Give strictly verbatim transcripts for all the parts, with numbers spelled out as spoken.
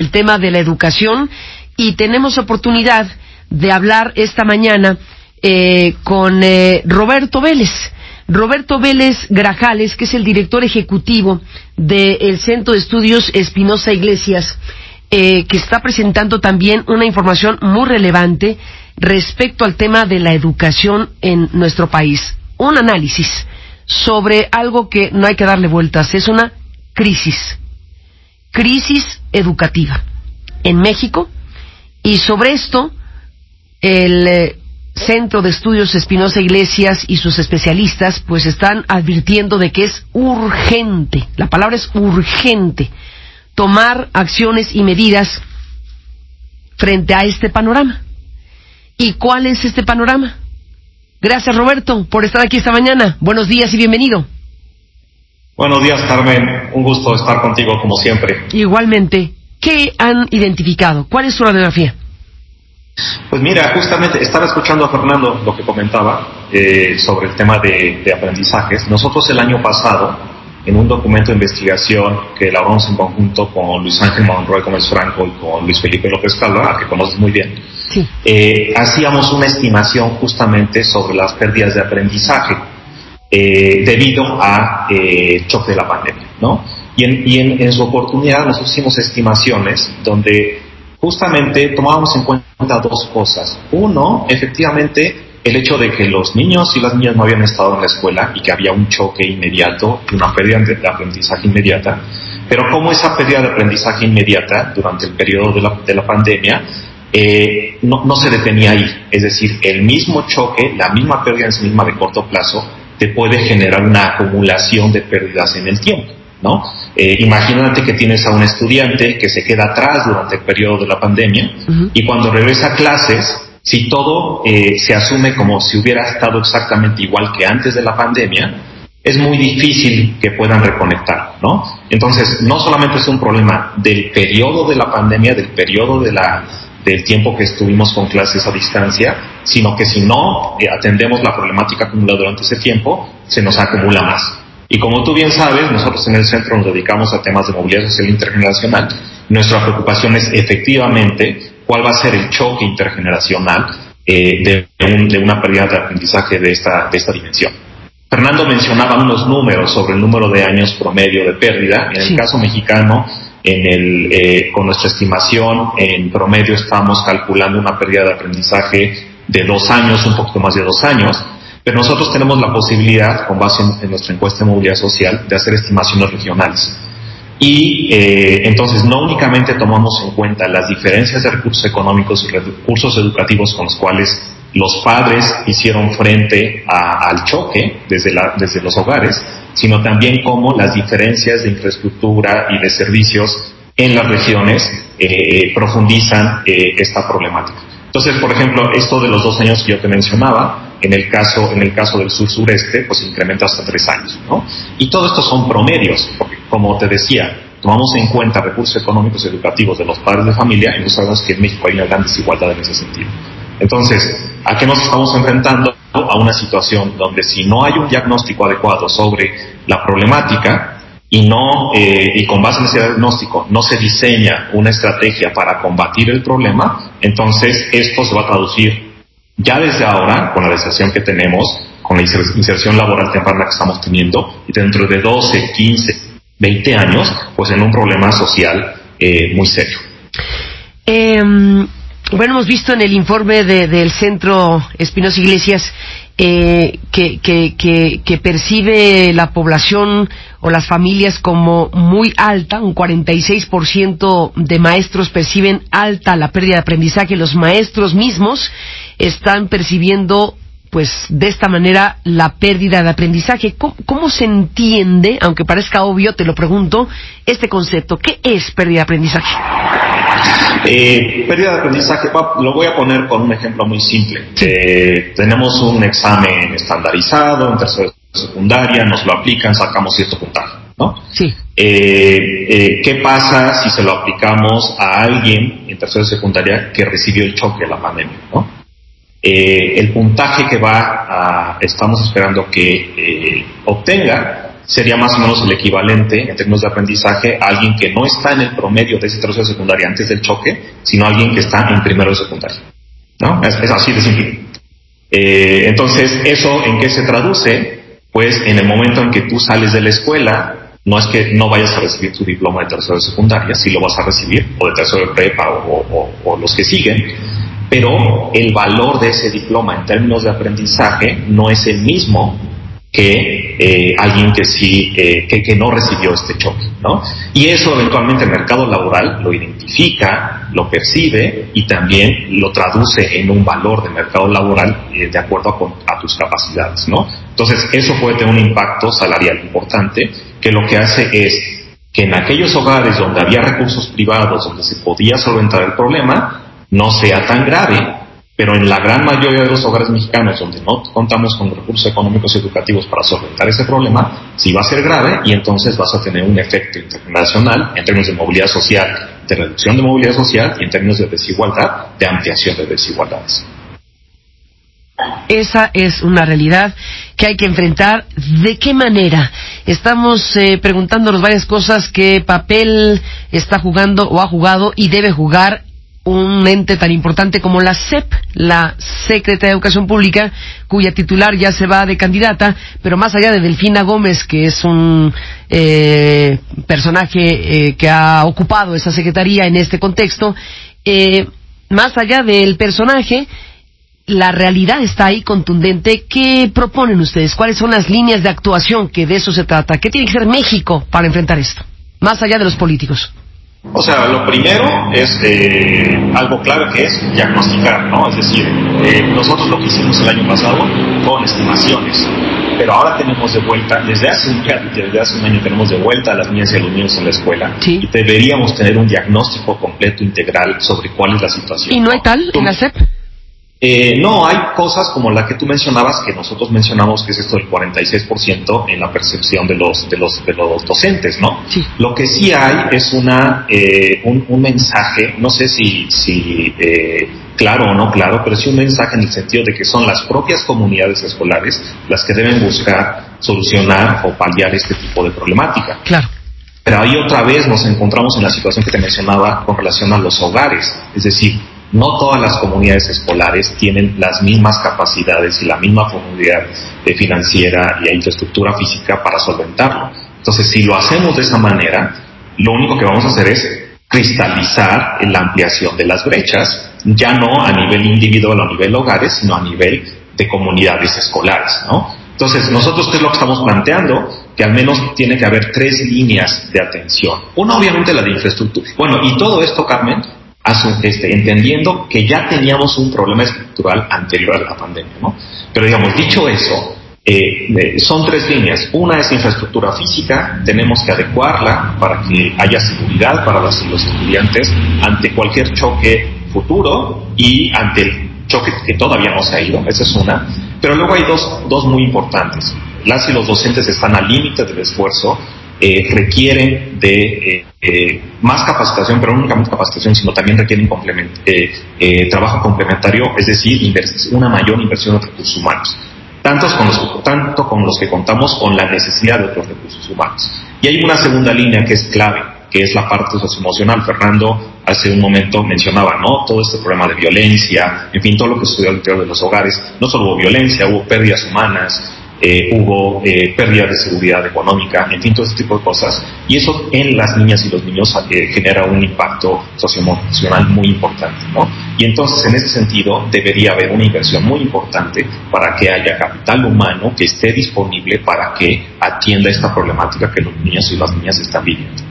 el tema de la educación, y tenemos oportunidad de hablar esta mañana eh, con eh, Roberto Vélez. Roberto Vélez Grajales, que es el director ejecutivo del Centro de Estudios Espinosa Iglesias, eh, que está presentando también una información muy relevante respecto al tema de la educación en nuestro país. Un análisis sobre algo que no hay que darle vueltas, es una crisis, crisis educativa en México, y sobre esto el eh, Centro de Estudios Espinosa Iglesias y sus especialistas pues están advirtiendo de que es urgente, la palabra es urgente, tomar acciones y medidas frente a este panorama. ¿Y cuál es este panorama? Gracias, Roberto, por estar aquí esta mañana. Buenos días y bienvenido. Buenos días, Carmen. Un gusto estar contigo como siempre. Igualmente. ¿Qué han identificado? ¿Cuál es su radiografía? Pues mira, justamente estaba escuchando a Fernando lo que comentaba eh, sobre el tema de, de aprendizajes. Nosotros el año pasado, en un documento de investigación que elaboramos en conjunto con Luis Ángel Monroy Gómez Franco y con Luis Felipe López Calva, a que conoces muy bien, sí. eh, hacíamos una estimación justamente sobre las pérdidas de aprendizaje eh, debido a eh, choque de la pandemia, ¿no? Y, en, y en, en su oportunidad nosotros hicimos estimaciones donde justamente tomábamos en cuenta dos cosas. Uno, efectivamente, el hecho de que los niños y las niñas no habían estado en la escuela y que había un choque inmediato, una pérdida de aprendizaje inmediata, pero cómo esa pérdida de aprendizaje inmediata durante el periodo de la, de la pandemia eh, no, no se detenía ahí. Es decir, el mismo choque, la misma pérdida en sí misma de corto plazo, te puede generar una acumulación de pérdidas en el tiempo, ¿no? Eh, imagínate que tienes a un estudiante que se queda atrás durante el periodo de la pandemia, uh-huh. y cuando regresa a clases, si todo eh, se asume como si hubiera estado exactamente igual que antes de la pandemia, es muy difícil que puedan reconectar, ¿no? Entonces, no solamente es un problema del periodo de la pandemia, del periodo de la, del tiempo que estuvimos con clases a distancia, sino que si no eh, atendemos la problemática acumulada durante ese tiempo, se nos acumula más. Y como tú bien sabes, nosotros en el centro nos dedicamos a temas de movilidad social intergeneracional. Nuestra preocupación es efectivamente cuál va a ser el choque intergeneracional eh, de, un, de una pérdida de aprendizaje de esta, de esta dimensión. Fernando mencionaba unos números sobre el número de años promedio de pérdida. En el sí. caso mexicano, en el, eh, con nuestra estimación, en promedio estamos calculando una pérdida de aprendizaje de dos años, un poquito más de dos años. Pero nosotros tenemos la posibilidad, con base en, en nuestra encuesta de movilidad social, de hacer estimaciones regionales. Y eh, entonces no únicamente tomamos en cuenta las diferencias de recursos económicos y recursos educativos con los cuales los padres hicieron frente a, al choque desde, la, desde los hogares, sino también cómo las diferencias de infraestructura y de servicios en las regiones eh, profundizan eh, esta problemática. Entonces, por ejemplo, esto de los dos años que yo te mencionaba, en el caso, en el caso del sur-sureste, pues incrementa hasta tres años, ¿no? Y todo esto son promedios, porque como te decía, tomamos en cuenta recursos económicos y educativos de los padres de familia, y nosotros sabemos que en México hay una gran desigualdad en ese sentido. Entonces, ¿a qué nos estamos enfrentando? A una situación donde si no hay un diagnóstico adecuado sobre la problemática, y no eh, y con base en ese diagnóstico no se diseña una estrategia para combatir el problema, entonces esto se va a traducir ya desde ahora, con la legislación que tenemos, con la inserción laboral temprana que estamos teniendo, y dentro de doce, quince, veinte años, pues en un problema social eh, muy serio. Eh, bueno, hemos visto en el informe de, del Centro Espinosa Iglesias eh, que, que, que, que percibe la población o las familias como muy alta, un cuarenta y seis por ciento de maestros perciben alta la pérdida de aprendizaje, los maestros mismos están percibiendo pues de esta manera la pérdida de aprendizaje. ¿Cómo, cómo se entiende, aunque parezca obvio, te lo pregunto, este concepto? ¿Qué es pérdida de aprendizaje? Eh, pérdida de aprendizaje, lo voy a poner con un ejemplo muy simple. Sí. Eh, tenemos un examen estandarizado en tercero de secundaria, nos lo aplican, sacamos cierto puntaje, ¿no? Sí. Eh, eh, ¿Qué pasa si se lo aplicamos a alguien en tercero de secundaria que recibió el choque de la pandemia, ¿no? Eh, el puntaje que va a, estamos esperando que eh, obtenga sería más o menos el equivalente en términos de aprendizaje a alguien que no está en el promedio de ese tercero de secundaria antes del choque, sino alguien que está en primero de secundaria, ¿no? Es, es así de simple. Eh, entonces, ¿eso en qué se traduce? Pues en el momento en que tú sales de la escuela, no es que no vayas a recibir tu diploma de tercero de secundaria, sí lo vas a recibir, o de tercero de prepa o, o, o los que siguen, pero el valor de ese diploma en términos de aprendizaje no es el mismo que eh, alguien que sí eh, que, que no recibió este choque, ¿no? Y eso eventualmente el mercado laboral lo identifica, lo percibe y también lo traduce en un valor de mercado laboral eh, de acuerdo a, a tus capacidades, ¿no? Entonces eso puede tener un impacto salarial importante, que lo que hace es que en aquellos hogares donde había recursos privados, donde se podía solventar el problema, no sea tan grave, pero en la gran mayoría de los hogares mexicanos donde no contamos con recursos económicos y educativos para solventar ese problema, sí va a ser grave y entonces vas a tener un efecto internacional en términos de movilidad social, de reducción de movilidad social y en términos de desigualdad, de ampliación de desigualdades. Esa es una realidad que hay que enfrentar. ¿De qué manera? Estamos eh, preguntándonos varias cosas. ¿Qué papel está jugando o ha jugado y debe jugar un ente tan importante como la S E P, la Secretaría de Educación Pública, cuya titular ya se va de candidata, pero más allá de Delfina Gómez, que es un eh, personaje eh, que ha ocupado esa secretaría en este contexto, eh, más allá del personaje, la realidad está ahí contundente. ¿Qué proponen ustedes? ¿Cuáles son las líneas de actuación? Que de eso se trata. ¿Qué tiene que hacer México para enfrentar esto? Más allá de los políticos. O sea, lo primero es eh, algo clave, que es diagnosticar, ¿no? Es decir, eh, nosotros lo que hicimos el año pasado con estimaciones, pero ahora tenemos de vuelta, desde hace un, desde hace un año tenemos de vuelta a las niñas y a los niños en la escuela, sí, y deberíamos tener un diagnóstico completo, integral, sobre cuál es la situación. ¿Y no hay tal en la S E P? Eh, no, hay cosas como la que tú mencionabas, que nosotros mencionamos, que es esto del cuarenta y seis por ciento en la percepción de los de los de los docentes, ¿no? Sí. Lo que sí hay es una eh, un, un mensaje, no sé si si eh, claro o no claro, pero sí un mensaje en el sentido de que son las propias comunidades escolares las que deben buscar solucionar o paliar este tipo de problemática. Claro. Pero ahí otra vez nos encontramos en la situación que te mencionaba con relación a los hogares, es decir, no todas las comunidades escolares tienen las mismas capacidades y la misma profundidad eh, financiera y infraestructura física para solventarlo. Entonces, si lo hacemos de esa manera, lo único que vamos a hacer es cristalizar la ampliación de las brechas, ya no a nivel individual o a nivel hogares, sino a nivel de comunidades escolares, ¿no? Entonces, nosotros, ¿qué es lo que estamos planteando? Que al menos tiene que haber tres líneas de atención. Una, obviamente, la de infraestructura. Bueno, y todo esto, Carmen, Este, entendiendo que ya teníamos un problema estructural anterior a la pandemia, ¿no? Pero digamos, dicho eso, eh, eh, son tres líneas. Una es infraestructura física, tenemos que adecuarla para que haya seguridad para los, los estudiantes ante cualquier choque futuro y ante el choque que todavía no se ha ido, esa es una. Pero luego hay dos, dos muy importantes. Las y los docentes están al límite del esfuerzo. Eh, requieren de eh, eh, más capacitación, pero no únicamente capacitación, sino también requieren complement eh, eh, trabajo complementario, es decir, una mayor inversión en recursos humanos, tantos con los, tanto con los que contamos con la necesidad de otros recursos humanos. Y hay una segunda línea que es clave, que es la parte socioemocional. Fernando hace un momento mencionaba, ¿no?, todo este problema de violencia, en fin, todo lo que sucedió al interior de los hogares. No solo hubo violencia, hubo pérdidas humanas, Eh, hubo eh, pérdida de seguridad económica, en fin, todo ese tipo de cosas, y eso en las niñas y los niños eh, genera un impacto socioemocional muy importante, ¿no? Y entonces, en ese sentido, debería haber una inversión muy importante para que haya capital humano que esté disponible para que atienda esta problemática que los niños y las niñas están viviendo.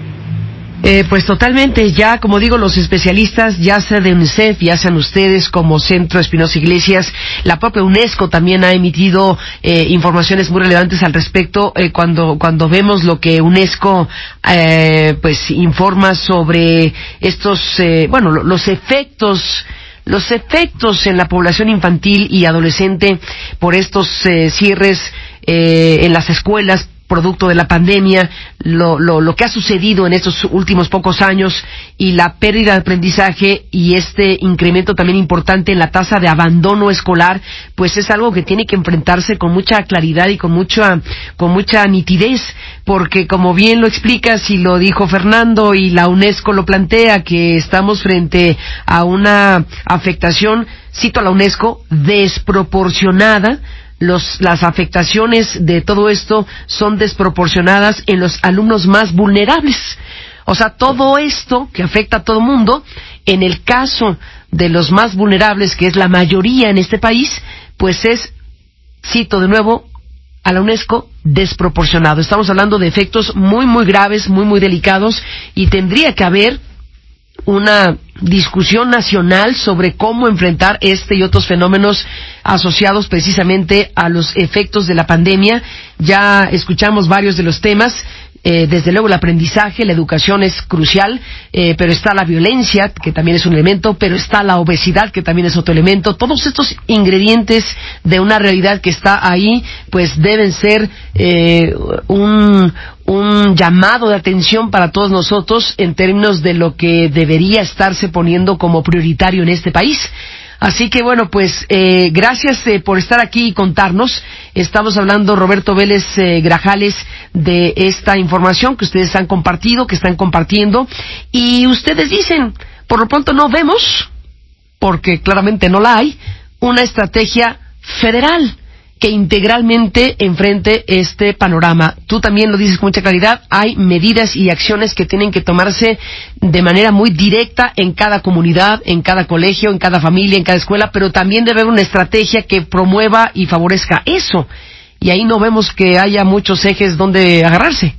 Eh, pues totalmente, ya como digo, los especialistas, ya sea de UNICEF, ya sean ustedes como Centro Espinosa Iglesias, la propia UNESCO también ha emitido eh, informaciones muy relevantes al respecto. Eh, cuando cuando vemos lo que UNESCO eh, pues informa sobre estos, eh, bueno, los efectos los efectos en la población infantil y adolescente por estos eh, cierres eh, en las escuelas, producto de la pandemia, lo, lo, lo que ha sucedido en estos últimos pocos años y la pérdida de aprendizaje y este incremento también importante en la tasa de abandono escolar, pues es algo que tiene que enfrentarse con mucha claridad y con mucha, con mucha nitidez, porque como bien lo explicas y lo dijo Fernando y la UNESCO lo plantea, que estamos frente a una afectación, cito a la UNESCO, desproporcionada. Los, las afectaciones de todo esto son desproporcionadas en los alumnos más vulnerables. O sea, todo esto que afecta a todo mundo, en el caso de los más vulnerables, que es la mayoría en este país, pues es, cito de nuevo a la UNESCO, desproporcionado. Estamos hablando de efectos muy, muy graves, muy, muy delicados, y tendría que haber una discusión nacional sobre cómo enfrentar este y otros fenómenos asociados precisamente a los efectos de la pandemia. Ya escuchamos varios de los temas. Eh, desde luego el aprendizaje, la educación es crucial, eh, pero está la violencia, que también es un elemento, pero está la obesidad, que también es otro elemento. Todos estos ingredientes de una realidad que está ahí, pues deben ser eh, un, un llamado de atención para todos nosotros en términos de lo que debería estarse poniendo como prioritario en este país. Así que bueno, pues eh, gracias eh, por estar aquí y contarnos. Estamos hablando, Roberto Vélez eh, Grajales, de esta información que ustedes han compartido, que están compartiendo, y ustedes dicen, por lo pronto no vemos, porque claramente no la hay, una estrategia federal que integralmente enfrente este panorama. Tú también lo dices con mucha claridad, hay medidas y acciones que tienen que tomarse de manera muy directa en cada comunidad, en cada colegio, en cada familia, en cada escuela, pero también debe haber una estrategia que promueva y favorezca eso. Y ahí no vemos que haya muchos ejes donde agarrarse.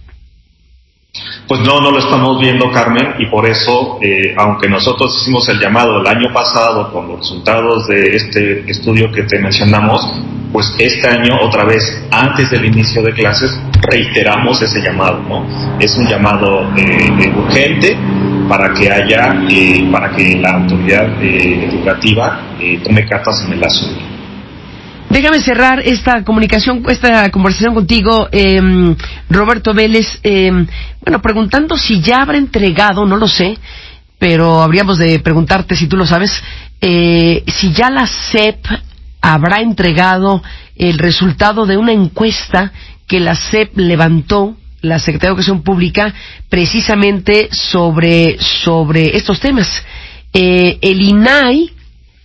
Pues no, no lo estamos viendo, Carmen, y por eso, eh, aunque nosotros hicimos el llamado el año pasado con los resultados de este estudio que te mencionamos, pues este año, otra vez, antes del inicio de clases, reiteramos ese llamado, ¿no? Es un llamado eh, urgente para que haya, eh, para que la autoridad eh, educativa eh, tome cartas en el asunto. Déjame cerrar esta comunicación, esta conversación contigo, eh, Roberto Vélez, eh, bueno, preguntando si ya habrá entregado, no lo sé, pero habríamos de preguntarte si tú lo sabes, eh, si ya la S E P habrá entregado el resultado de una encuesta que la S E P levantó, la Secretaría de Educación Pública, precisamente sobre, sobre estos temas. Eh, el I N A I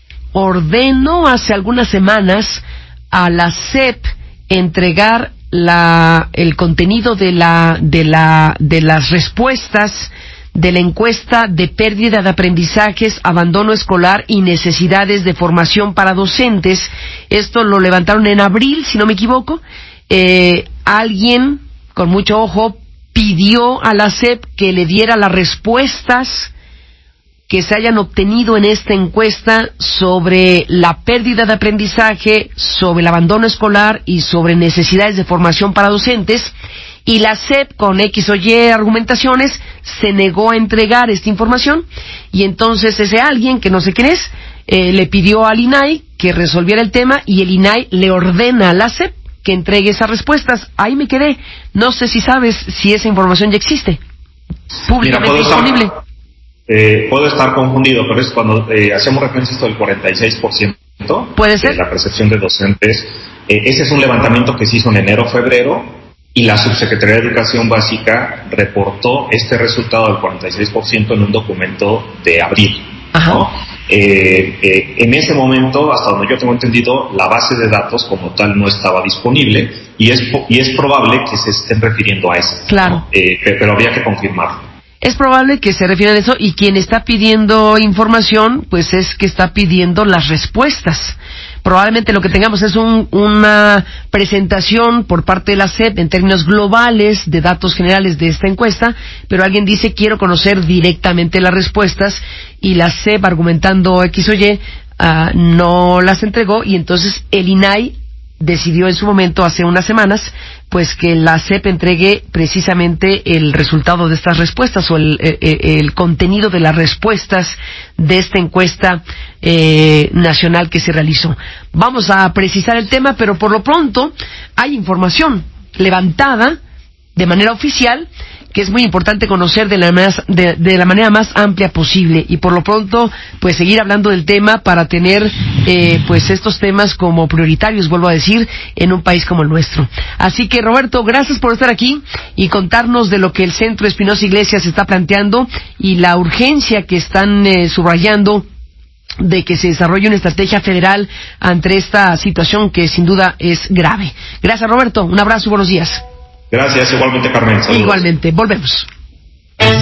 ordenó hace algunas semanas a la S E P entregar la, el contenido de la, de la, de las respuestas de la encuesta de pérdida de aprendizajes, abandono escolar y necesidades de formación para docentes. Esto lo levantaron en abril, si no me equivoco. Eh, alguien, con mucho ojo, pidió a la S E P que le diera las respuestas que se hayan obtenido en esta encuesta sobre la pérdida de aprendizaje, sobre el abandono escolar y sobre necesidades de formación para docentes, y la S E P, con X o Y argumentaciones, se negó a entregar esta información, y entonces ese alguien, que no sé quién es, eh, le pidió al I N A I que resolviera el tema, y el I N A I le ordena a la S E P que entregue esas respuestas. Ahí me quedé. No sé si sabes si esa información ya existe, públicamente Mira, disponible. Estar, eh, puedo estar confundido, pero es cuando eh, hacemos referencia a esto del cuarenta y seis por ciento. ¿Puede ser? De la percepción de docentes. Eh, ese es un levantamiento que se hizo en enero-febrero, y la Subsecretaría de Educación Básica reportó este resultado del cuarenta y seis por ciento en un documento de abril, ¿no? Eh, eh, en ese momento, hasta donde yo tengo entendido, la base de datos como tal no estaba disponible, y es y es probable que se estén refiriendo a eso. Claro. ¿No? Eh, pero habría que confirmarlo. Es probable que se refieran a eso, y quien está pidiendo información, pues es que está pidiendo las respuestas. Probablemente lo que tengamos es un, una presentación por parte de la S E P en términos globales de datos generales de esta encuesta, pero alguien dice quiero conocer directamente las respuestas, y la S E P, argumentando X o Y, uh, no las entregó, y entonces el I N A I decidió en su momento, hace unas semanas, pues que la S E P entregue precisamente el resultado de estas respuestas, o el, el, el contenido de las respuestas de esta encuesta eh, nacional que se realizó. Vamos a precisar el tema, pero por lo pronto hay información levantada de manera oficial, que es muy importante conocer de la, más, de, de la manera más amplia posible, y por lo pronto pues seguir hablando del tema para tener eh, pues estos temas como prioritarios, vuelvo a decir, en un país como el nuestro. Así que, Roberto, gracias por estar aquí y contarnos de lo que el Centro Espinosa Iglesias está planteando y la urgencia que están eh, subrayando de que se desarrolle una estrategia federal ante esta situación que sin duda es grave. Gracias, Roberto, un abrazo y buenos días. Gracias, igualmente, Carmen. Saludos. Igualmente, volvemos.